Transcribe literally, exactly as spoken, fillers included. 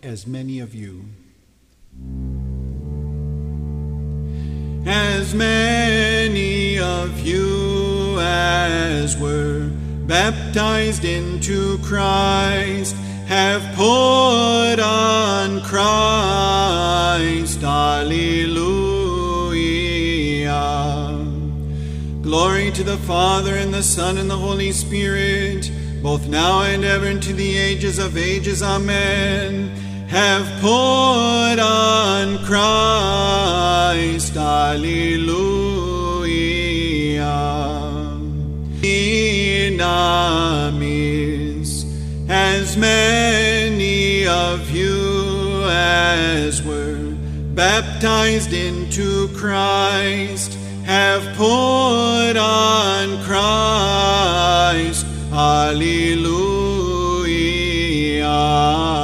as many of you. As many of you as were baptized into Christ have put on Christ. Alleluia. Glory to the Father, and the Son, and the Holy Spirit, both now and ever, into the ages of ages. Amen. Have put on Christ. Alleluia. In amis, as many of you as were baptized into Christ have put on Christ. Alleluia.